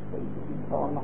إن شاء الله.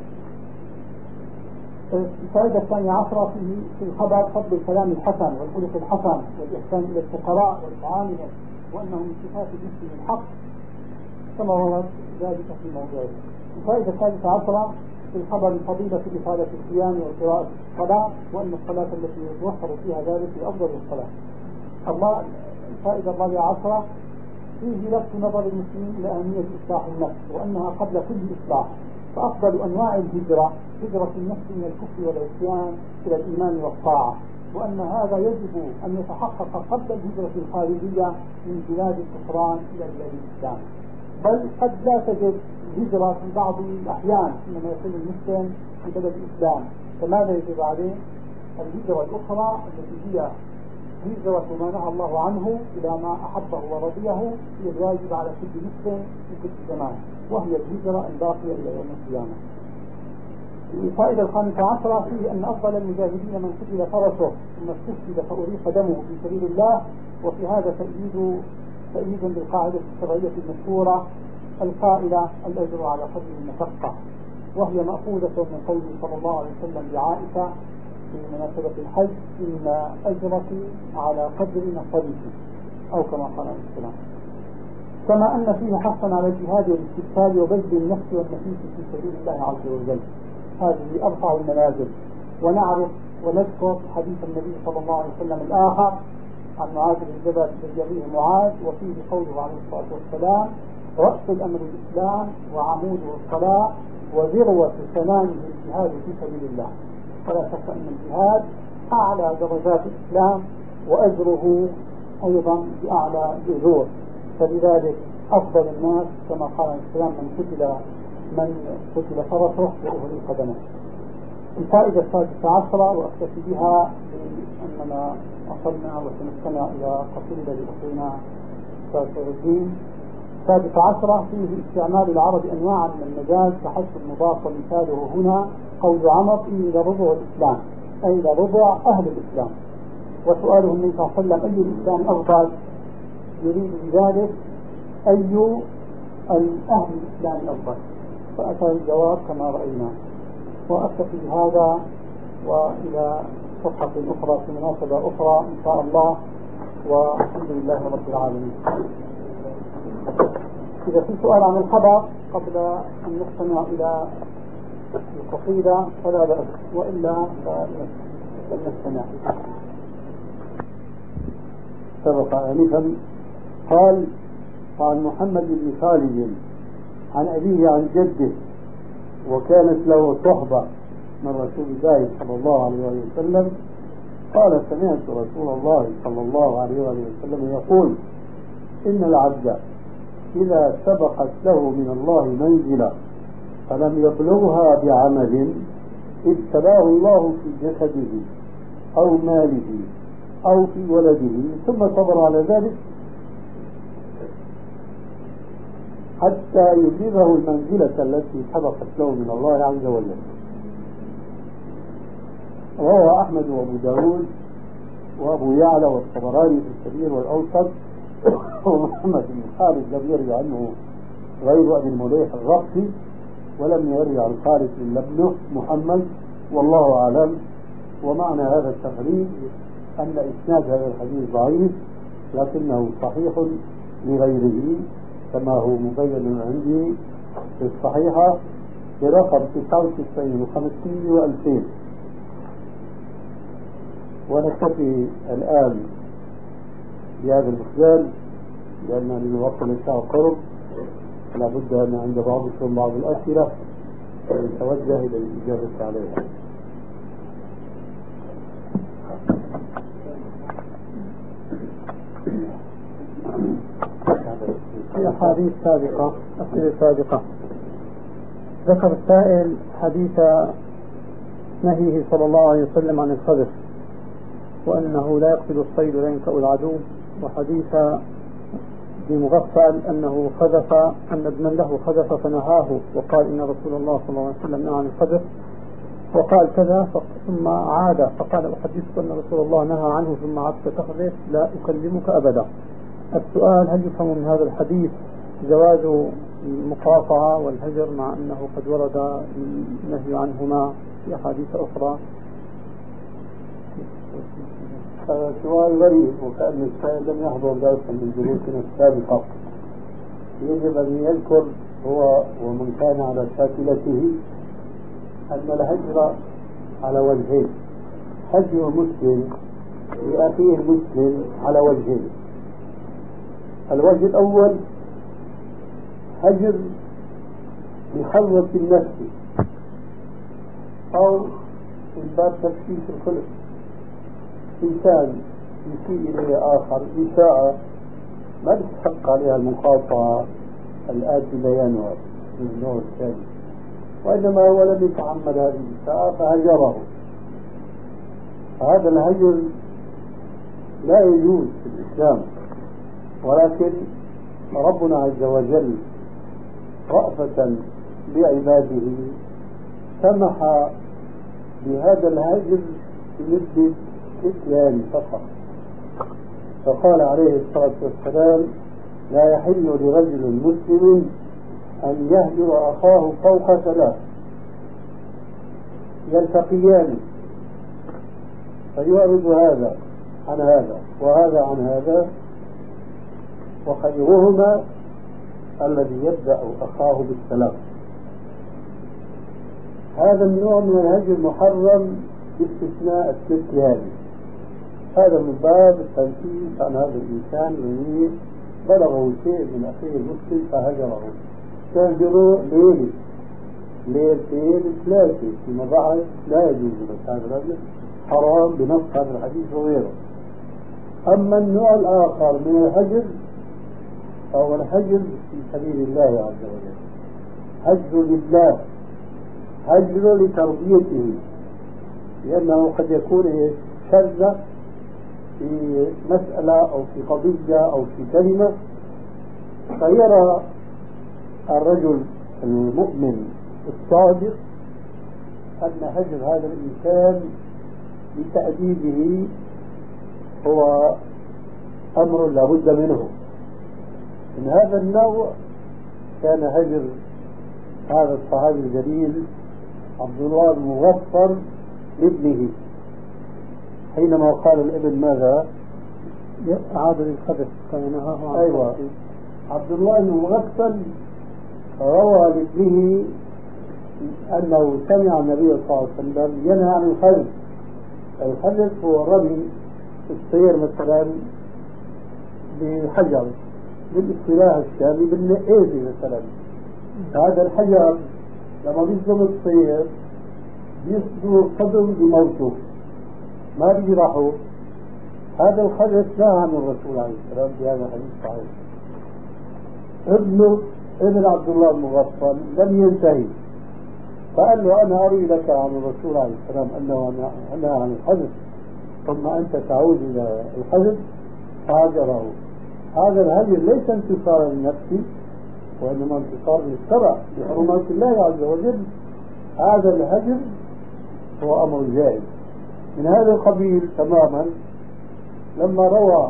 الفائدة الثانية عشرة في الخبر فضل الكلام الحسن والخلق الحسن والإحسان إلى الفقراء والطعام وأنه من صفات المسلم الحق كما ورد ذلك في موضوعه. الفائدة الثالثة عشرة في الخبر الفضيلة في إفادة الصيام وقراءة الصلاة وأن الصلاة التي يتوفر فيها ذلك هي أفضل الصلاة. الفائدة الرابعة عشرة فيه لفت نظر المسلمين إلى أهمية إصلاح النفس وأنها قبل كل إصلاح، فأفضل أنواع الهجرة هجرة النفس من الكفر والعصيان إلى الإيمان والطاعة، وأن هذا يجب أن يتحقق قبل الهجرة الخارجية من بلاد الكفران إلى بلاد الإسلام. بل قد لا تجد هجرة في بعض الأحيان حينما يكون المسلم في بلد الإسلام، فماذا يجب عليه؟ الهجرة الأخرى التي هي هجرة ما نهى الله عنه إلى ما أحبه ورضيه هي الواجب على كل مسلم في كل زمان، وهي الهجرة الباقية إلى يوم القيامة. الفائدة الخامسة عشرة فيه أن أفضل المجاهدين من قتل فرسه ثم استشهد فأريق دمه في سبيل الله، وفي هذا تأييد بالقاعدة الشرعية المشهورة القائلة الأجر على قدر المشقة، وهي مأخوذة من قوله صلى الله عليه وسلم لعائشة في مناسبة الحج إن أجرك على قدر نصرك، أو كما قال عليه السلام. كما أن فيه حثا على الجهاد والاستبسال وبذل النفس والنفيس في سبيل الله عز وجل، هذه أرفع المنازل. ونعرف ونذكر حديث النبي صلى الله عليه وسلم الآخر عن معاذ بن جبل الذي يرويه معاذ، وفيه قوله عليه الصلاة والسلام: رأس الأمر الإسلام وعموده الصلاة وذروة سنامه الجهاد في سبيل الله. فلا شك أن الجهاد أعلى درجات الإسلام وأجره أيضا بأعلى الأجور، فلذلك أفضل الناس كما قال عليه السلام من قتل فرسه وأهريق دمه. الفائدة السادسة عشرة وأكتفي بها لأننا أصلنا وسنستمع إلى قصيدة لأخينا أستاذ الدين. السادسة عشرة فيه استعمال العرب أنواعا من المجاز كحذف المضاف، ومثاله هنا قول عمر: إني لربع الإسلام، أي لربع أهل الإسلام. وسؤاله النبي صلى الله عليه وسلم: أي الإسلام أفضل؟ يريد بذلك أي الأهل الإسلام أفضل، فأتى الجواب كما رأينا. وأكتفي بهذا، وإلى صفحة أخرى في مناسبة أخرى إن شاء الله، والحمد لله رب العالمين. إذا في سؤال عن الخبر قبل أن نستمع إلى القصيدة فلا بأس، وإلا فلنستمع. سبق آنفا قال: عن محمد بن خالد عن أبيه عن جده، وكانت له صحبة من رسول الله صلى الله عليه وسلم، قال: سمعت رسول الله صلى الله عليه وسلم يقول: إن العبد إذا سبقت له من الله منزلة فلم يبلغها بعمل ابتلاه الله في جسده أو ماله أو في ولده، ثم صبر على ذلك حتى يبلغه المنزلة التي سبقت له من الله عز وجل. روى أحمد وأبو داود وأبو يعلى والطبراني في الكبير والأوسط، ومحمد بن خالد لم يروي عنه غير أبي المليح الرقي، ولم يروي عن خالد إلا ابنه محمد، والله أعلم. ومعنى هذا التقريب أن إسناد هذا الحديث ضعيف، لكنه صحيح لغيره، كما هو مبين عندي في الصحيحة برقم 99 و500 و2000. ونكتفي الآن بهذا المقدار، لأن الوقت ليس قرب، فلا بد أن عند بعضكم بعض الأسئلة ونتوجه إلى الإجابة عليها. في أحاديث سابقة، أسئلة سابقة، ذكر السائل حديث نهيه صلى الله عليه وسلم عن الخذف، وأنه لا يقتل الصيد ولا ينكأ العدو، وحديث بمغفل أنه خذف، أن ابنا له خذف فنهاه وقال إن رسول الله صلى الله عليه وسلم نهى عن الخذف، وقال كذا ثم عاد فقال أحدثك أن رسول الله نهى عنه ثم عدت تخذف لا أكلمك أبدا. السؤال: هل يفهم من هذا الحديث جواز المقاطعة والهجر مع أنه قد ورد النهي عنهما في أحاديث أخرى؟ هذا سؤال غريب، وكأن السائل لم يحضر درسا من دروسنا السابقة. يجب أن يذكر هو ومن كان على شاكلته أن الهجر على وجهين. هجر مسلم لأخيه المسلم على وجهين. الوجه الأول هجر بخلوة النفس أو من باب تفكيك الخلق. إنسان يسيء إليه آخر إساءة ما تستحق عليها المقاطعة الآتي بيانها من النوع الثاني، وإنما هو لم يتعمد هذه الإساءة فهجره. فهذا الهجر لا يجوز في الإسلام، ولكن ربنا عز وجل رأفة بعباده سمح بهذا الهجر لمدة إسلام فقط. فقال عليه الصلاة والسلام: لا يحل لرجل مسلم أن يهجر أخاه فوق ثلاث يلتقيان فيعرض هذا عن هذا وهذا عن هذا، وخيرهما الذي يبدأ أخاه بالسلام. هذا النوع من الهجر محرم باستثناء الترك. هذا من باب التنفيذ عن هذا الإنسان الذي بلغه شيء من أخيه المسلم فهجره. تهجره ليلتين ثلاثة، فيما بعد لا يجوز لك هذا الرجل، حرام بنص هذا الحديث وغيره. أما النوع الآخر من الهجر فهو الهجر في سبيل الله عز وجل، هجر لله، هجر لتربيته، لأنه قد يكون شذ في مسألة أو في قضية أو في كلمة، فيرى الرجل المؤمن الصادق أن هجر هذا الإنسان لتأديبه هو أمر لا بد منه. من هذا النوع كان هجر هذا الصحابي الجليل عبد الله بن مغفر لابنه حينما قال الابن ماذا؟ عاد للخبث كان أيوة. عبد الله بن مغفل روى لابنه أنه سمع النبي صلى الله عليه وسلم ينهى عن الخلف. الخلف هو رمي الطير مثلا بحجر بالاصطلاح الشامي بالنقيزي مثلا. هذا الحجر لما بيصدم الطير بيصدر صدم بموته ما بيجرحه. هذا الخلف نهى عن الرسول عليه السلام في هذا الحديث صحيح. ابن عبد الله المغفل لم ينتهي، فقال له: أنا أروي لك عن الرسول عليه السلام أنه نهى عن الحذف، ثم أنت تعود إلى الحذف. فهجره. هذا الهجر ليس انتصارا لنفسي، وإنما انتصار للشرع لحرمات الله عز وجل. هذا الهجر هو أمر جائز. من هذا القبيل تماما لما روى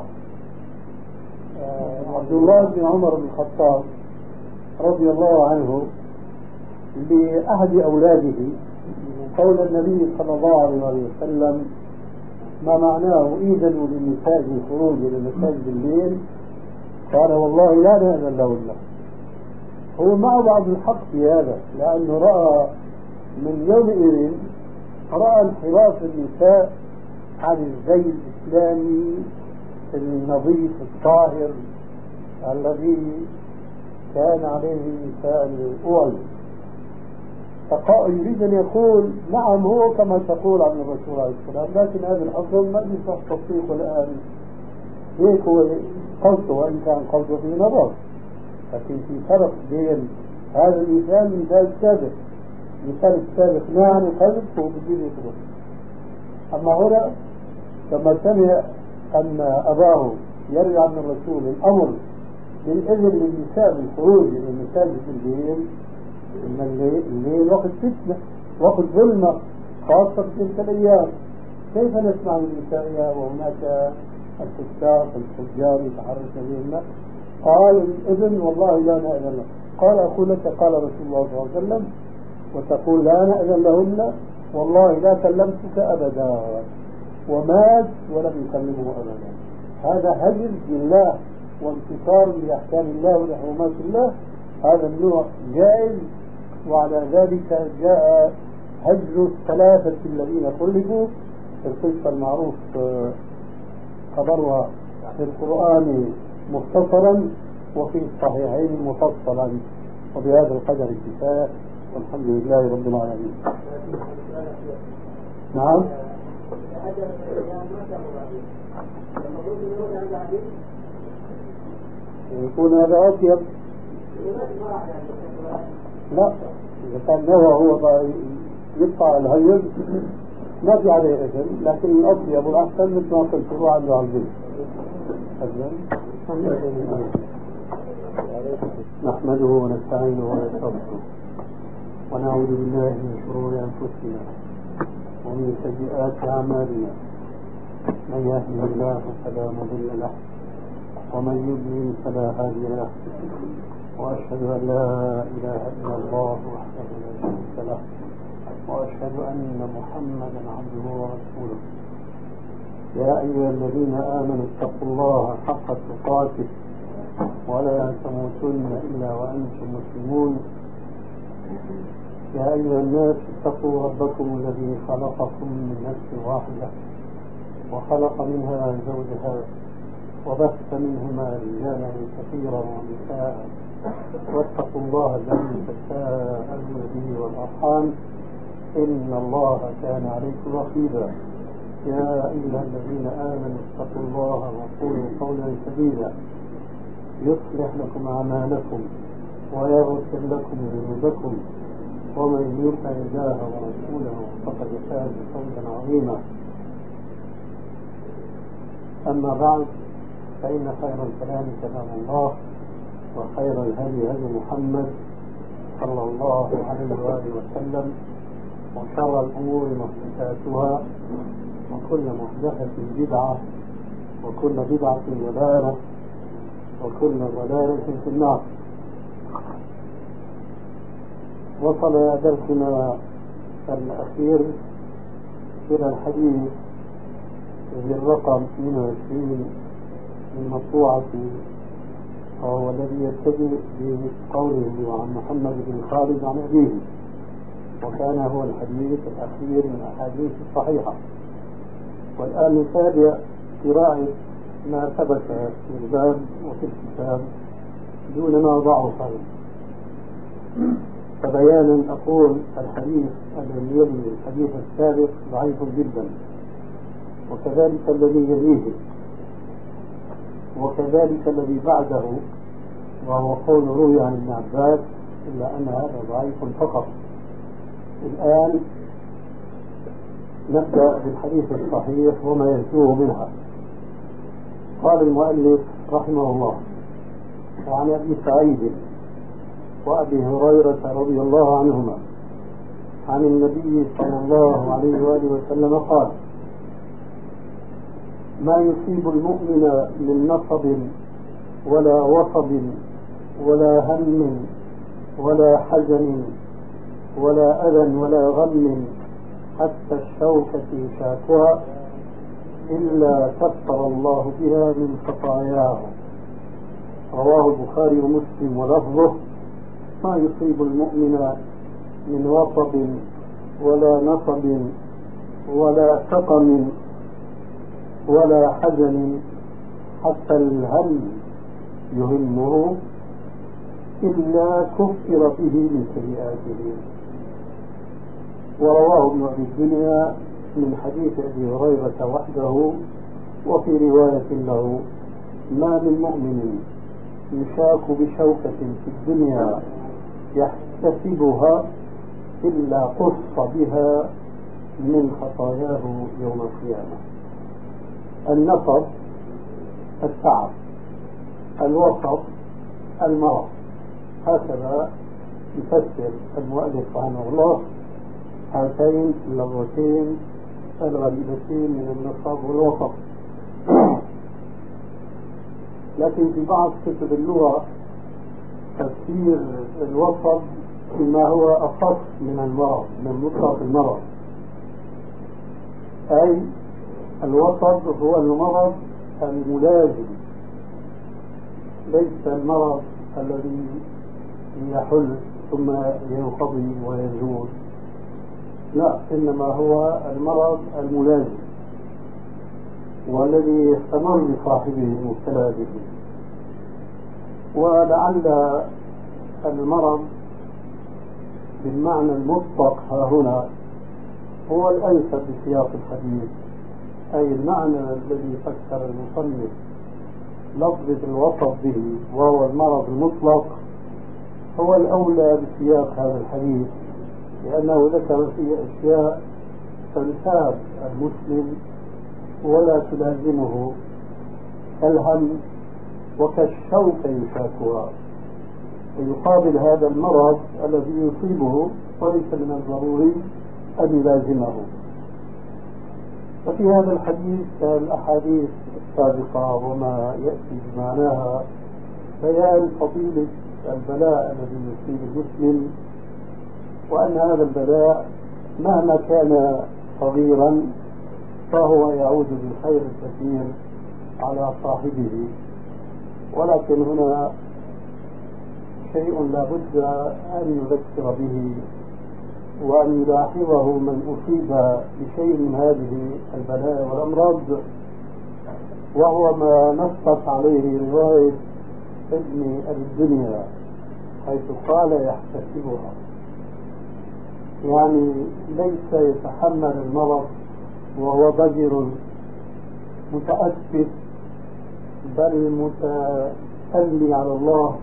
عبد الله بن عمر بن الخطاب رضي الله عنه لأحد أولاده قول النبي صلى الله عليه وسلم: ما معناه إذنوا للنساء بالخروج إلى المساجد بالليل؟ قال: والله لا نأذن لهن. هو معه بعض الحق في هذا، لأنه رأى من يومئذ انحراف النساء عن الزي الإسلامي النظيف الطاهر الذي كان عليه النساء الأول. يريد أن يقول: نعم هو كما تقول عن الرسول عليه السلام، لكن هذا الحكم ما يصح تطبيقه الآن. هيك هو قصده، وإن كان قصده في نظر، لكن في فرق بين هذا المثال مثال سابق. مثال السابق نهى عن القذف هو بدين يقبل. أما هنا لما سمع أن أباه يروي عن الرسول الأمر بالإذن للنساء بالخروج إلى المساجد بالليل، إن الليل وقت فتنة، وقت ظلمة، خاصة في تلك الأيام، كيف نسمع من نسائها وهناك الفساق الفجار يتحرك بهن؟ قال: الإذن والله لا نأذن له. قال أقول لك قال رسول الله صلى الله عليه وسلم وتقول لا نأذن لهن والله لا كلمتك أبدا ومات ولم يكلمه أبدا. هذا هجر لله وانتصار لأحكام الله ولحرمات الله، هذا النوع جائز. وعلى ذلك جاء هجر الثلاثة الذين خلفوا في القصة المعروف خبرها في القرآن مختصرا وفي الصحيحين مفصلا. وبهذا القدر كفاية والحمد لله رب العالمين. نعم. يكون هذا أطيب. لا، إذا كان نوى هو يقطع الهيل ما في عليه إثم، لكن الأطيب والأحسن مثل ما قلت هو عنده على البيت. نحمده ونستعينه ونستغفره ونعوذ بالله من شرور أنفسنا ومن سيئات أعمالنا، من يهده الله فلا مضل له ومن يضلل فلا هادي له، وأشهد أن لا إله إلا الله وحده لا شريك له، وأشهد أن محمدا عبده ورسوله. يا أيها الذين آمنوا اتقوا الله حق تقاته ولا تموتن إلا وأنتم مسلمون. يا أيها الناس اتقوا ربكم الذي خلقكم من نفس واحدة وخلق منها زوجها وبث منهما رجالا كثيرا ونساء، واتقوا الله الذي تساءلون به والأرحام إن الله كان عليكم رقيبا. يا أيها الذين آمنوا اتقوا الله وقولوا قولا سديدا يصلح لكم أعمالكم ويغفر لكم ذنوبكم، ومن يطع الله ورسوله فقد فاز فوزا عظيما. أما بعد، فإن خير الكلام كلام الله، وخير الهدي هدي محمد صلى الله عليه وآله وسلم، وشر الأمور محدثاتها، وكل محدثة بدعة، وكل بدعة ضلالة، وكل ضلالة في النار. وصل درسنا الأخير إلى الحديث بالرقم 22 من مطبوعة، وهو الذي يبتدئ بقوله عن محمد بن خالد عن أبيه، وكان هو الحديث الأخير من الأحاديث الصحيحة. والآن نتابع قراءة ما ثبت في الباب وفي الكتاب دون ما ضعف، فبيانا أقول الحديث الذي يلي الحديث السابق ضعيف جدا، وكذلك الذي يليه، وكذلك الذي بعده، وهو قول روي عن ابن عباس، إلا أن هذا ضعيف فقط. الآن نبدأ بالحديث الصحيح وما يرجوه منها. قال المؤلف رحمه الله: وعن أبي سعيد وأبي هريرة رضي الله عنهما عن النبي صلى الله عليه وآله وسلم قال: ما يصيب المؤمن من نصب ولا وصب ولا هم ولا حزن ولا أذى ولا غم حتى الشوكة شاكها إلا كفر الله بها من خطاياه. رواه البخاري ومسلم ولفظه: ما يصيب المؤمن من وصب ولا نصب ولا سقم ولا حزن حتى الهم يهمه إلا كفر به من سيئاته. ورواه ابن أبي الدنيا من حديث أبي هريرة وحده، وفي رواية له: ما من مؤمن يشاك بشوكة في الدنيا يحتسبها إلا قص بها من خطاياه يوم القيامة. النصب التعب، الوصب المرض، هكذا يفسر المؤلف رحمه الله هاتين اللغتين الغريبتين من النصب والوصب. لكن في بعض كتب اللغة تفسير الوسط فيما هو أخص من المرض، من مطلق المرض. أي الوسط هو المرض الملازم، ليس المرض الذي يحل ثم ينقضي ويزول، لا، إنما هو المرض الملازم والذي يستمر بصاحبه المبتلى به. ولعل المرض بالمعنى المطلق ها هنا هو الأنسب بسياق الحديث، أي المعنى الذي فسر المصنف لفظ الوسط به وهو المرض المطلق هو الأولى بسياق هذا الحديث، لأنه ذكر فيه أشياء تنتاب المسلم ولا تلازمه كالهم وكالشوك يشاكها، ويقابل هذا المرض الذي يصيبه وليس من الضروري أن يلازمه. وفي هذا الحديث كالأحاديث السابقة وما يأتي بمعناها بيان فضيلة البلاء الذي يصيب المسلم، وأن هذا البلاء مهما كان صغيرا فهو يعود بالخير الكثير على صاحبه. ولكن هنا شيء لا بد أن نذكر به وأن يلاحظه من أصيب بشيء من هذه البلاء والأمراض، وهو ما نصت عليه رواية ابن الدنيا حيث قال يحتسبها، يعني ليس يتحمل المرض وهو ضجر متأسف، بل متألي على الله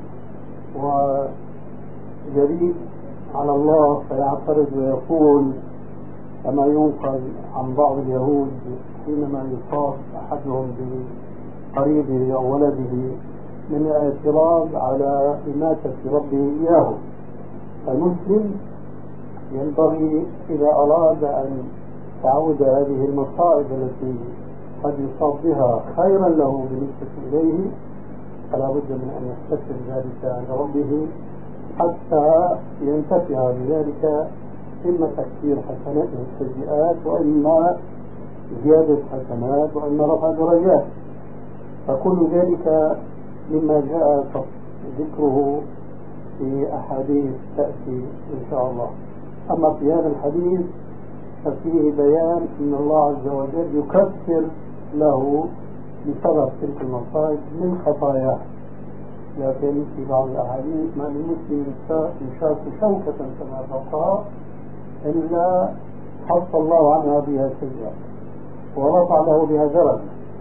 وجريء على الله، فيعترض ويقول كما ينقل عن بعض اليهود حينما يصاب أحدهم بقريبه أو ولده من الاعتراض على إماتة ربه إياه. المسلم ينبغي إذا أراد أن تعود هذه المصائب التي قد يصاب بها خيرا له بالنسبة إليه فلا بد من أن يحتسب ذلك عند ربه حتى ينتفع بذلك، إما تكثير حسنات السيئات وإما زيادة حسنات وإما رفع درجات، فكل ذلك مما جاء ذكره في أحاديث تأتي إن شاء الله. أما في هذا الحديث ففيه بيان أن الله عز وجل يكفر له بسبب تلك المصائب من خطاياه، لكن في بعض الأحاديث ما للمسلم يشاك شوكة كما فوقها إلا حط الله عنها بها سيئة ورفع له بها درجة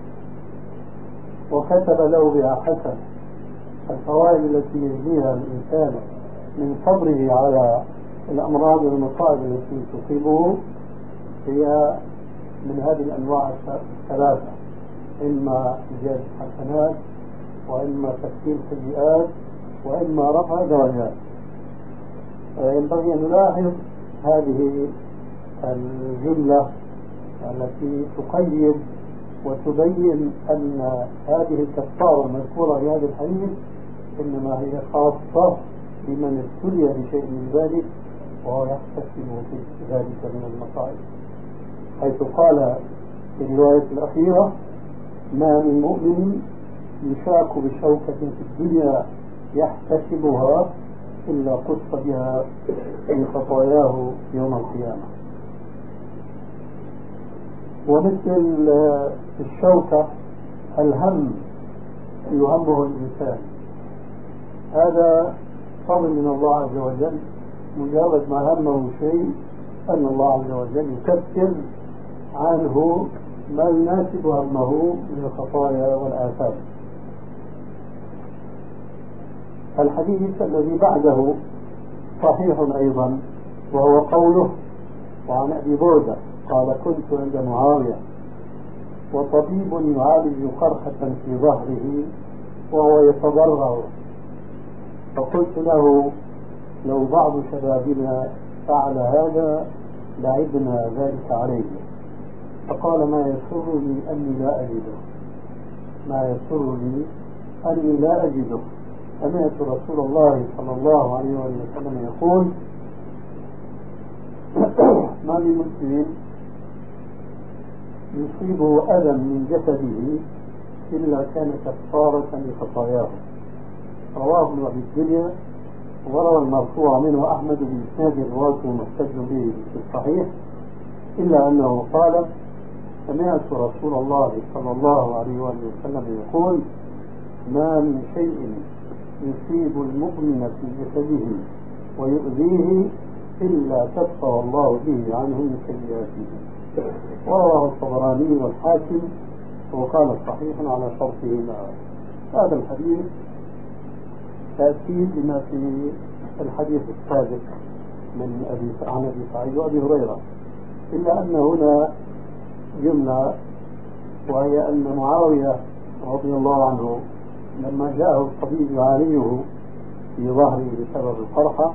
وكتب له بها حسنة. الفوائد التي يجنيها الإنسان من صبره على الأمراض والمصائب التي تصيبه هي من هذه الأنواع الثلاثة، إما زيادة حسنات وإما تكفير سيئات وإما رفع درجات. ينبغي أن نلاحظ هذه الجملة التي تقيد وتبين أن هذه الكفارة المذكورة في هذا الحديث إنما هي خاصة بمن ابتلي بشيء من ذلك وهو يحتسب في ذلك من المصائب، حيث قال في الرواية الأخيرة ما من مؤمن يشاك بشوكة في الدنيا يحتسبها إلا قص بها في خطاياه يوم القيامة. ومثل الشوكة الهم يهمه الإنسان، هذا فضل من الله عز وجل، مجرد ما همه شيء أن الله عز وجل يكفر عنه ما يناسب همه من الخطايا والآثام. الحديث الذي بعده صحيح أيضا، وهو قوله وعن أبي بردة قال كنت عند معاوية وطبيب يعالج قرحة في ظهره وهو يتضرع، فقلت له لو بعض شبابنا فعل هذا لعبنا ذلك عليه، فقال ما يسرني أني لا أجده، ما يسرني أني لا أجده، سمعت رسول الله صلى الله عليه وسلم يقول ما من مسلم يصيبه أذى من جسده إلا كان كفارة لخطاياه. رواه ابن أبي الدنيا، وروى المرفوع منه أحمد بإسناد رواته محتج به في الصحيح، إلا أنه قال سمعت رسول الله صلى الله عليه وسلم يقول ما من شيء يصيب المؤمن في جسده ويؤذيه إلا كفر الله به عنه من سيئاته. ورواه الطبراني والحاكم وقال صحيح على شرطهما. هذا الحديث تأكيد لما في الحديث السابق عن أبي سعيد وأبي هريرة، إلا أن هنا جملة، وهي أن معاوية رضي الله عنه لما جاءه الطبيب يعالجه في ظهره بسبب القرحة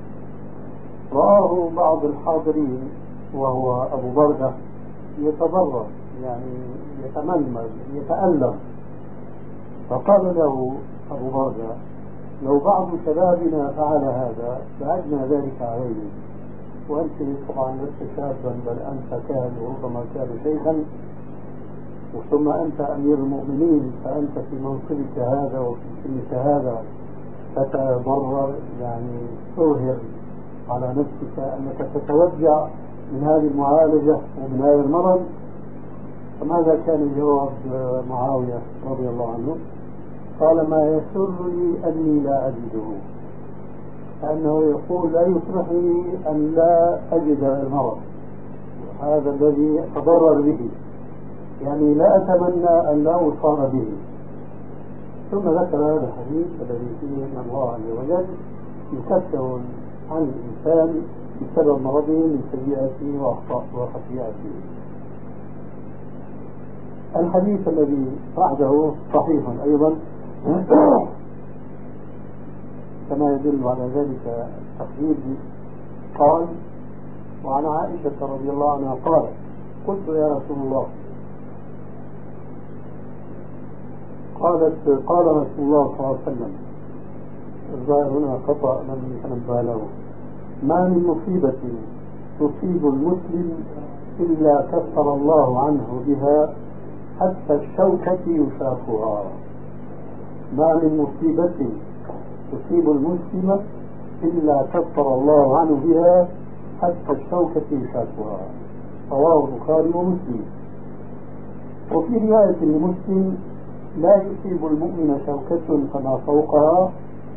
رآه بعض الحاضرين وهو أبو بردة يتضرر، يعني يتململ يتألم، فقال له أبو بردة لو بعض شبابنا فعل هذا فعدنا ذلك عليه، وأنت طبعا لست شابا بل أنت كان وربما كان شيخا، ثم أنت أمير المؤمنين، فأنت في منصبك هذا وفي سنك هذا تتضرر، يعني تظهر على نفسك أنك تتوجع من هذه المعالجة ومن هذا المرض. فماذا كان جواب معاوية رضي الله عنه؟ قال ما يسرني أني لا أجده، كأنه يقول لا يفرحني أن لا أجد المرض هذا الذي أتضرر به، يعني لا أتمنى أن لا أصاب به. ثم ذكر هذا الحديث الذي فيه أن الله عز وجل يكفر عن الإنسان بسبب مرضه من سيئاته وخطيئاته. الحديث الذي بعده صحيح أيضا كما يدل على ذلك التقرير. قال وعن عائشة رضي الله عنها قالت قلت يا رسول الله، قال رسول الله صلى الله عليه وسلم، الظاهر هنا خطأ لم يتنبه له، ما من مصيبة تصيب المسلم إلا كفر الله عنه بها حتى الشوكة يشاكها. ما من مصيبة تصيب المسلم إلا كفر الله عنه بها حتى الشوكة يشاكها. رواه البخاري ومسلم. وفي رواية لمسلم لا يصيب المؤمن شوكة فما فوقها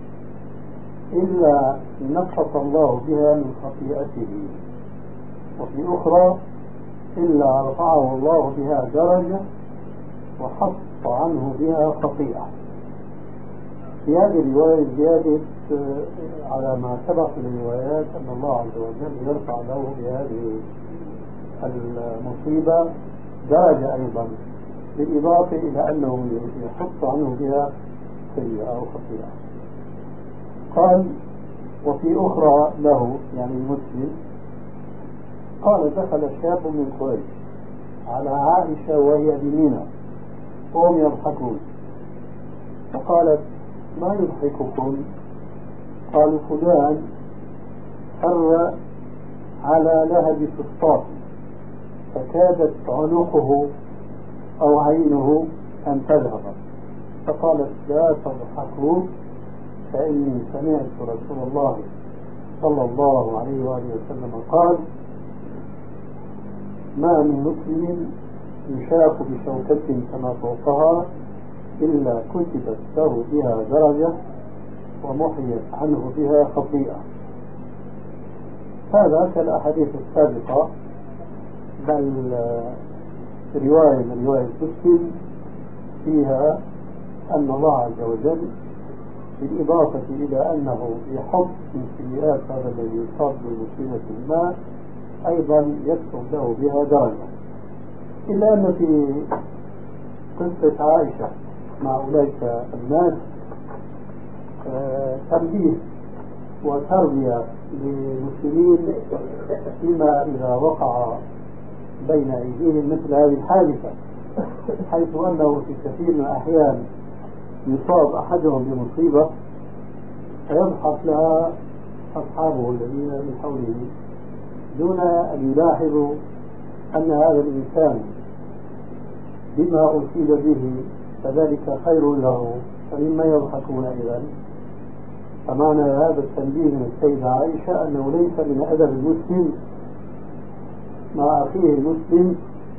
إلا نقص الله بها من خطيئته، وفي أخرى إلا رفعه الله بها درجة وحط عنه بها خطيئة. في هذه الرواية زيادة على ما سبق في الروايات أن الله عز وجل يرفع له بهذه المصيبة درجة أيضا، بالإضافة إلى أنه يحط عنه بها سيئة أو خطيئة. قال وفي أخرى له يعني المسلم قال دخل شاب من قريش على عائشة وهي بمنى وهم يضحكون، فقالت ما يضحككم؟ قالوا فلان خر على لهب فسطاط فكادت عنقه أو عينه أن تذهب، فقالت لا تضحكوا فإني سمعت رسول الله صلى الله عليه وآله وسلم قال ما من مسلم يشاك بشوكة كما فوقها إلا كتبت له بها درجة ومحيت عنه بها خطيئة. هذا كالأحاديث السابقة، بل رواية من رواية مسلم فيها أن الله عز وجل بالإضافة إلى أنه يحط من سيئات هذا الذي يصاب بمصيبة ما أيضا يكتب له بها درجة. إلا أن في قصة عائشة مع أولئك الناس تنبيه وتربية للمسلمين فيما إذا وقع بين أيديهم مثل هذه الحادثة، حيث أنه في كثير من الأحيان يصاب أحدهم بمصيبة فيضحك لها أصحابه الذين من حوله دون أن يلاحظوا أن هذا الإنسان بما أصيب به فذلك خير له، فمما يضحكون إذا. فمعنى هذا التنبيه من السيدة عائشة أنه ليس من أدب المسلم مع أخيه المسلم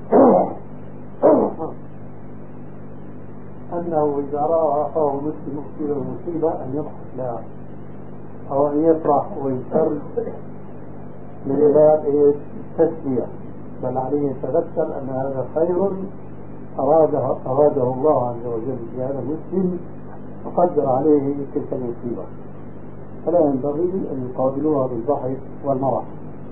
أنه إذا رأى أخاه المسلم مصيبة مصيبة أن يضحك لها أو أن يفرح ويسر من باب التسلية، بل عليه يتذكر أن هذا خير أراده الله عز وجل لهذا المسلم وقدر عليه تلك المصيبة، فلا ينبغي أن يقابلوها بالضحك والمرح.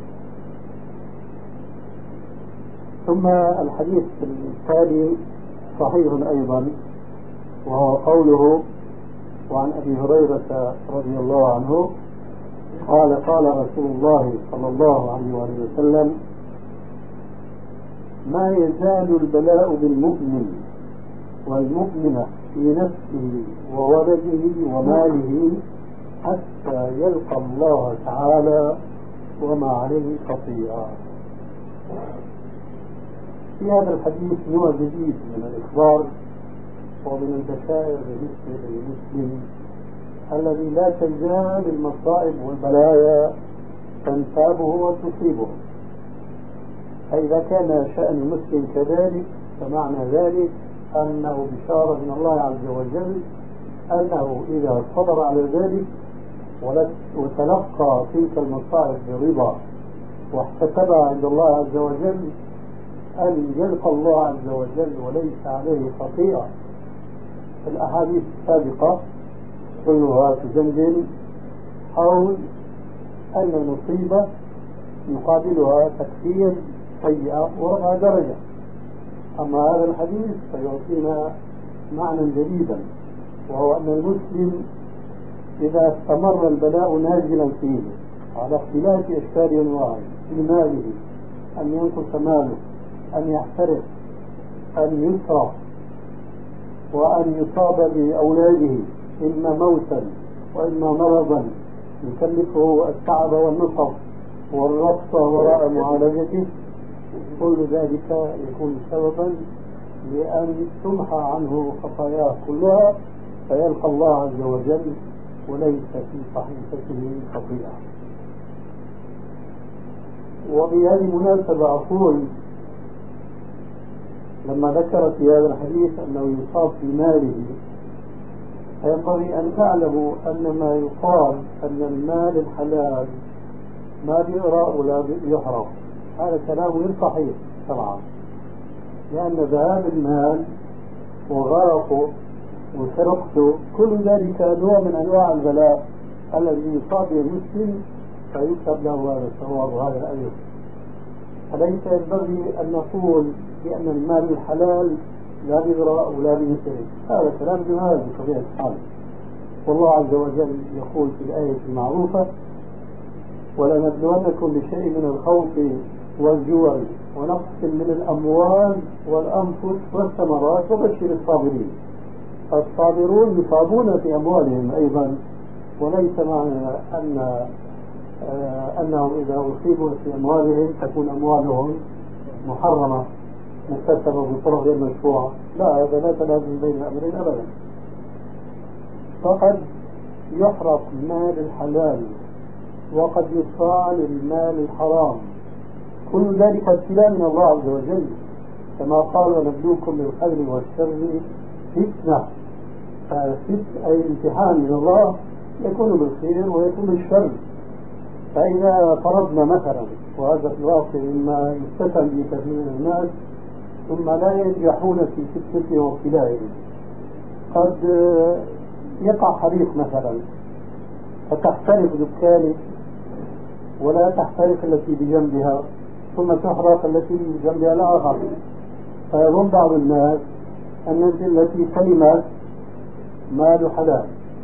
ثم الحديث التالي صحيح أيضا، وهو قوله: وعن أبي هريرة رضي الله عنه قال: قال رسول الله صلى الله عليه وآله وسلم: ما يزال البلاء بالمؤمن والمؤمنة في نفسه وولده وماله حتى يلقى الله تعالى وما عليه خطيئة. في هذا الحديث نوع جديد من الإخبار ومن البشائر بالنسبة للمسلم الذي لا تزال المصائب والبلايا تنتابه وتصيبه. فإذا كان شأن المسلم كذلك فمعنى ذلك أنه بشارة من الله عز وجل أنه إذا صبر على ذلك وتلقى تلك المصائب برضا واحتسبها عند الله عز وجل أن يلقى الله عز وجل وليس عليه خطيئة. الأحاديث السابقة كلها تدندن حول أن المصيبة يقابلها تكفير سيئة ورفع درجة. أما هذا الحديث فيعطينا معنى جديدا، وهو أن المسلم إذا استمر البلاء نازلا فيه على اختلاف أشكال أنواعه، في ماله أن ينقص ماله، أن يحترق، أن يسرق، وأن يصاب بأولاده إما موتا وإما مرضا يكلفه التعب والنصب والربط وراء معالجته، كل ذلك يكون سببا لأن تمحى عنه خطاياه كلها فيلقى الله عز وجل وليس في صحيفته خطيئة. وبهذه المناسبة أقول لما ذكر في هذا الحديث أنه يصاب في ماله، فينبغي أن تعلموا أن ما يقال أن المال الحلال ما بيقرأ ولا بيحرم، هذا كلام غير صحيح طبعا، لأن ذهاب المال وغرقه وسرقته كل ذلك نوع من أنواع البلاء الذي يصاب المسلم فيكتب له هذا الثواب وهذا الأجر. فليس ينبغي أن نقول بأن المال الحلال لا بيغرق ولا بيسرق، هذا كلام جهاز بطبيعة الحال. والله عز وجل يقول في الآية المعروفة: ولنبلونكم بشيء من الخوف والجوع ونقص من الأموال والأنفس والثمرات وبشر الصابرين. فالصابرون يصابون في أموالهم أيضا، وليس معنى أنهم إذا أصيبوا في أموالهم تكون أموالهم محرمة مكتسبة بطرق غير مشروعة، لا، هذا لا تلازم بين الأمرين أبدا. فقد يحرق مال الحلال وقد يصاع للمال الحرام، كل ذلك ابتلاء من الله عز وجل، كما قال: ونبلوكم بالخير والشر فتنة. أي امتحان من الله، يكون بالخير ويكون بالشر. فإذا فرضنا مثلا، وهذا في الواقع مما يستفهم به كثير من الناس ثم لا ينجحون في فتنتهم وابتلائهم، قد يقع حريق مثلا فتحترق دكانه ولا تحترق التي بجنبها، ثم تحرق التي بجنبها الآخر، فيظن بعض الناس أن التي سلمت مال حلال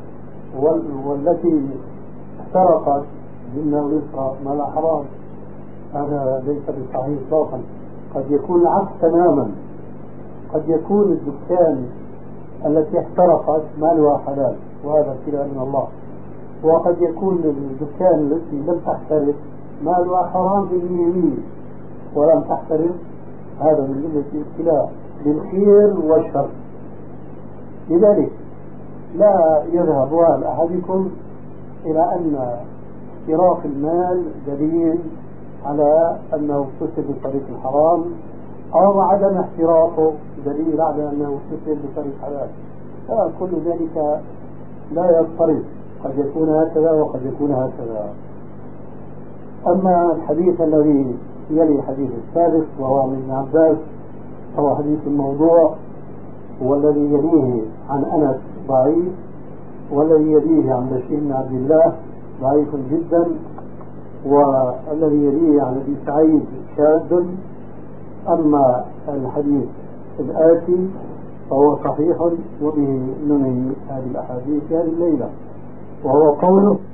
والتي احترقت مما يسرى مال حرام. هذا ليس بالصحيح اطلاقا، قد يكون العكس تماما، قد يكون الدكان التي احترقت مالها حلال، وهذا ابتلاء من الله. وقد يكون الدكان التي لم تحترق مالها حرام في اليمين ولم تحترق، هذا من جملة الابتلاء بالخير والشر. لذلك لا يذهب وال أحدكم إلى أن احتراق المال دليل على أنه اغتسل بطريق الحرام، أو عدم احتراقه دليل على أنه اغتسل بطريق حلال. فكل ذلك لا يضطرب، قد يكون هكذا وقد يكون هكذا. أما الحديث الذي يلي الحديث السابق وهو عن ابن عباس هو حديث الموضوع، والذي يليه عن أنس ضعيف، والذي يليه عن بشير بن عبد الله ضعيف جدا، والذي يليه عن أبي سعيد شاذ. أما الحديث الآتي فهو صحيح، وبه ننهي هذه الأحاديث هذه الليلة، وهو قوله